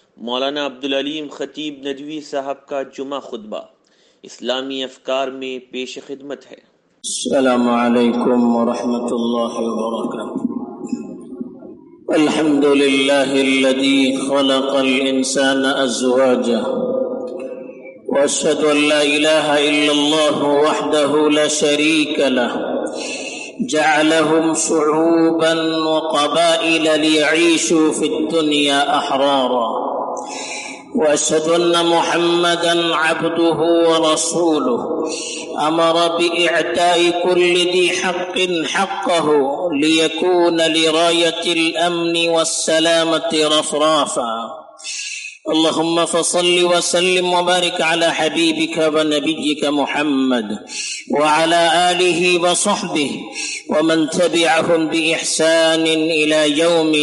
मौलाना अब्दुल अलीम खतीब नदवी साहब का जुमा खुतबा इस्लामी अफकार में पेश खिदमत है। अस्सलामु अलैकुम व रहमतुल्लाहि व बरकातुहू। अल्हम्दुलिल्लाहिल्लज़ी खलक़ल इंसाना अज़वाजा व अशहदु अन ला इलाहा इल्लल्लाहु वहदहु ला शरीका लहु जअलहुम शुऊबन व क़बाइल लियईशू फिद्दुनिया अहरारा व अशहदु अन्ना मुहम्मदन अब्दुहु व रसूलुहु अमर बिइअताइ कुल्लि दी हक़्क़िन हक़्क़हु लियकून लिरायतिल अम्नि वस्सलामति रफ़राफ़ा। अल्लाहुम्मा फ़सल्लि व सल्लिम व बारिक अला हबीबिका व नबिय्यिका मुहम्मद व अला आलिहि व सहबिहि व मन तबिअहुम बिइहसानिन इला यौमिन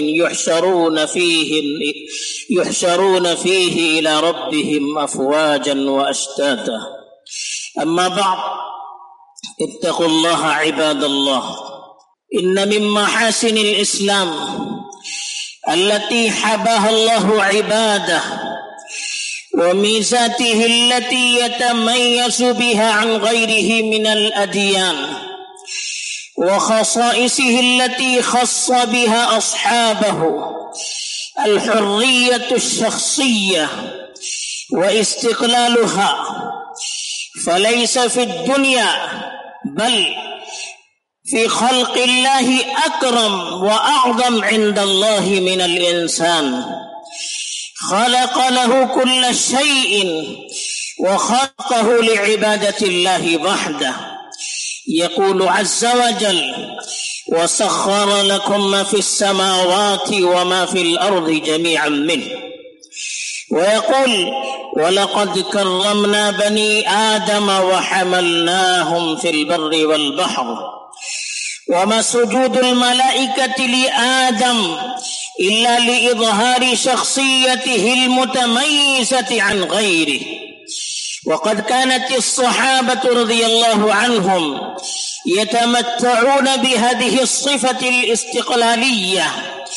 युहशरून फीहि इला रब्बिहिम अफ़वाजन व अश्ताता। अम्मा बअद इत्तक़ुल्लाह इबादल्लाह। इन्न मिन महासिनिल इस्लाम अल्लती हबाहा अल्लाहु इबादह व मीज़ातिही अल्लती यतमय्यज़ु बिहा अन गैरिही मिनल अदियान व ख़साइसिही अल्लती ख़स्स बिहा अस्हाबहु अल-हुर्रिय्यतु अश-शख़्सिय्यह व इस्तिक़लालुहा फलैस फिद दुनिया बल फी खल्क़िल्लाहि अकरम व अअज़म इंदल्लाहि मिनल इंसान। खलक़ लहु कुल्ल शैइन व खलक़हु लिइबादतिल्लाहि वहदह। यक़ूलु अज़्ज़ व जल व सख़्ख़र लकुम मा फ़िस समावाति व मा फ़िल अर्ज़ि जमीअन मिन्हु ويقول ولقد كرمنا بني آدم وحملناهم في البر والبحر وما سجود الملائكة لآدم إلا لإظهار شخصيته المتميزة عن غيره. وقد كانت الصحابة رضي الله عنهم يتمتعون بهذه الصفة الاستقلالية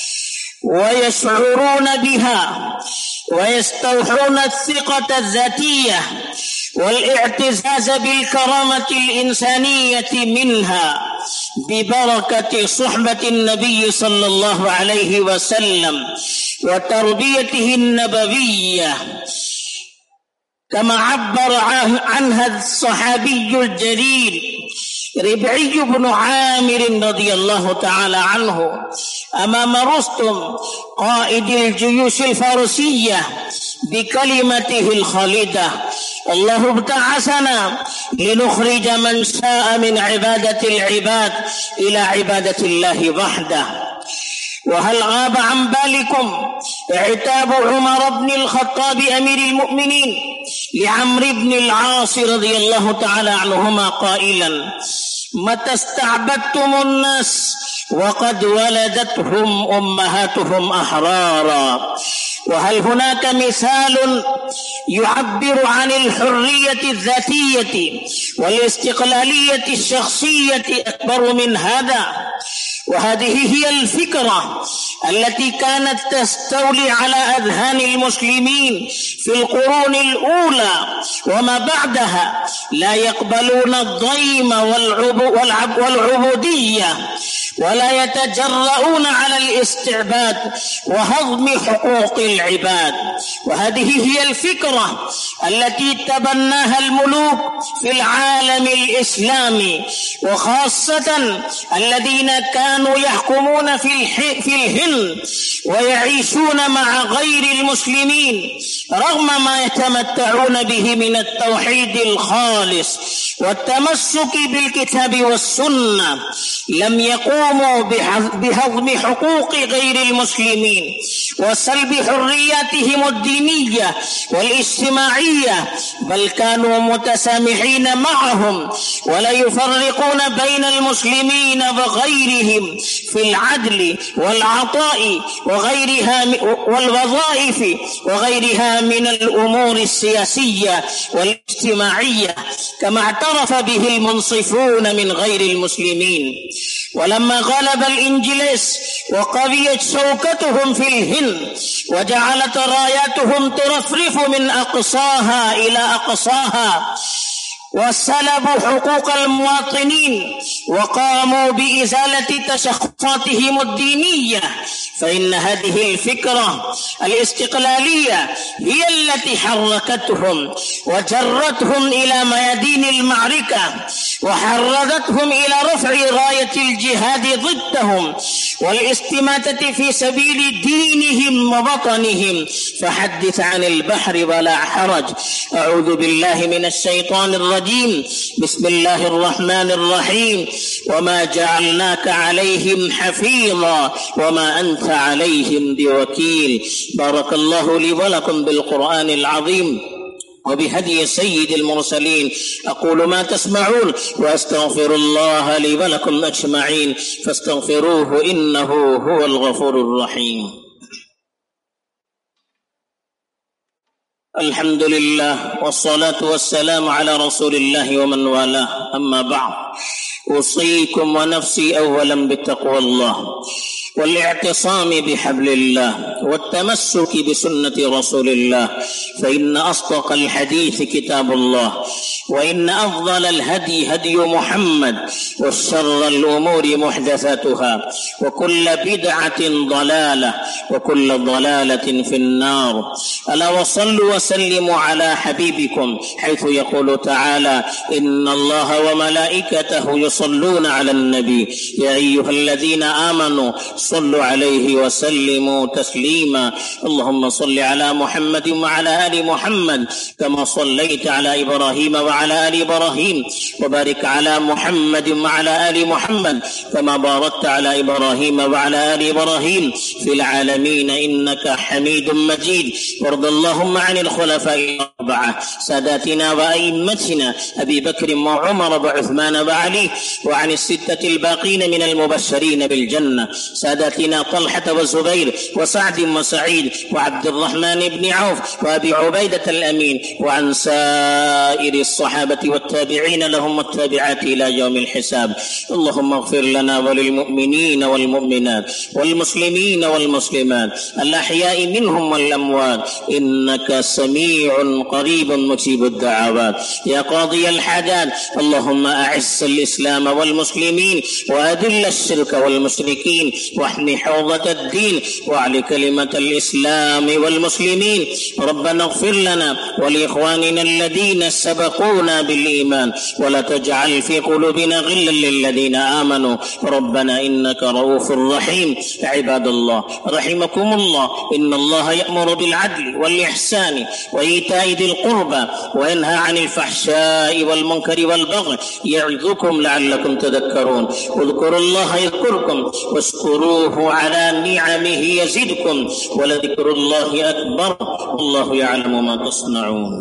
ويشعرون بها ويستوحون الثقة الذاتية والاعتزاز بالكرامة الإنسانية منها ببركة صحبة النبي صلى الله عليه وسلم وتربيته النبوية، كما عبر عنها الصحابي الجليل ربعي بن عامر رضي الله تعالى عنه أمام رستم قائد الجيوش الفارسية بكلمته الخالدة: الله ابتعثنا لنخرج من شاء من عبادة العباد إلى عبادة الله وحده. وهل غاب عن بالكم عتاب عمر بن الخطاب أمير المؤمنين لعمرو بن العاص رضي الله تعالى عنهما قائلا: متى استعبدتم الناس وقد ولدتهم أمهاتهم أحرارا؟ وهل هناك مثال يعبر عن الحرية الذاتية والاستقلالية الشخصية أكبر من هذا؟ وهذه هي الفكرة التي كانت تستولي على أذهان المسلمين في القرون الأولى وما بعدها. لا يقبلون الضيم والعبودية ولا يتجرؤون على الاستعباد وهضم حقوق العباد. وهذه هي الفكرة التي تبناها الملوك في العالم الإسلامي، وخاصة الذين كانوا يحكمون في الهند ويعيشون مع غير المسلمين رغم ما يتمتعون به من التوحيد الخالص والتمسك بالكتاب والسنة. لم يقوموا بهضم حقوق غير المسلمين وسلب حرياتهم الدينية والاجتماعية، بل كانوا متسامحين معهم ولا يفرقون بين المسلمين وغيرهم في العدل والعطاء وغيرها والوظائف وغيرها من الأمور السياسية والاجتماعية، كما اعترف به المنصفون من غير المسلمين. ولما غلب الإنجليز وقويت شوكتهم في الهند وجعلت راياتهم ترفرف من أقصاها إلى أقصاها وسلبوا حقوق المواطنين وقاموا بإزالة تشخصاتهم الدينية، فإن هذه الفكرة الاستقلالية هي التي حركتهم وجرتهم إلى ميادين المعركة وحرضتهم إلى رفع راية الجهاد ضدهم والاستماتة في سبيل دينهم ووطنهم. فحدث عن البحر ولا حرج. أعوذ بالله من الشيطان الرجيم. بسم الله الرحمن الرحيم. وما جعلناك عليهم حفيظا وما أنت عليهم بوكيل. بارك الله لي ولكم بالقرآن العظيم وبهدي سيد المرسلين. أقول ما تسمعون وأستغفر الله لي ولكم أجمعين فاستغفروه إنه هو الغفور الرحيم. الحمد لله والصلاة والسلام على رسول الله ومن والاه، أما بعد، أوصيكم ونفسي أولا بتقوى الله والاعتصام بحبل الله والتمسك بسنة رسول الله، فإن أصدق الحديث كتاب الله، وإن أفضل الهدي هدي محمد، والشر الأمور محدثاتها، وكل بدعة ضلالة، وكل ضلالة في النار. ألا وصلوا وسلموا على حبيبكم حيث يقول تعالى: إن الله وملائكته يصلون على النبي يا أيها الذين آمنوا صلوا عليه وسلموا تسليما. اللهم صل على محمد وعلى آل محمد كما صليت على إبراهيم وعلى آل إبراهيم، وبارك على محمد وعلى آل محمد كما باركت على إبراهيم وعلى آل إبراهيم في العالمين إنك حميد مجيد. وارض اللهم عن الخلفاء الأربعة ساداتنا وأئمتنا أبي بكر وعمر وعثمان وعلي، وعن الستة الباقين من المبشرين بالجنة ساداتنا طلحة والزبير وسعد وسعيد وعبد الرحمن بن عوف وأبي عبيدة الأمين، وعن سائر الصحابة والتابعين لهم والتابعات إلى يوم الحساب. اللهم اغفر لنا وللمؤمنين والمؤمنات والمسلمين والمسلمات الأحياء منهم والأموات إنك سميع قريب مجيب الدعوات يا قاضي الحاجات. اللهم أعز الإسلام والمسلمين وأذل الشرك والمشركين واحمي حوضة الدين واعل كلمة الإسلام والمسلمين. ربنا اغفر لنا ولإخواننا الذين سبقونا بالإيمان ولا تجعل في قلوبنا غلا للذين آمنوا ربنا إنك رؤوف رحيم. عباد الله رحمكم الله، إن الله يأمر بالعدل والإحسان وإيتاء ذي القربى وينهى عن الفحشاء والمنكر والبغي يعظكم لعلكم تذكرون. اذكروا الله يذكركم واشكروه على نعمه يزدكم ولذكر الله أكبر والله يعلم ما تصنعون.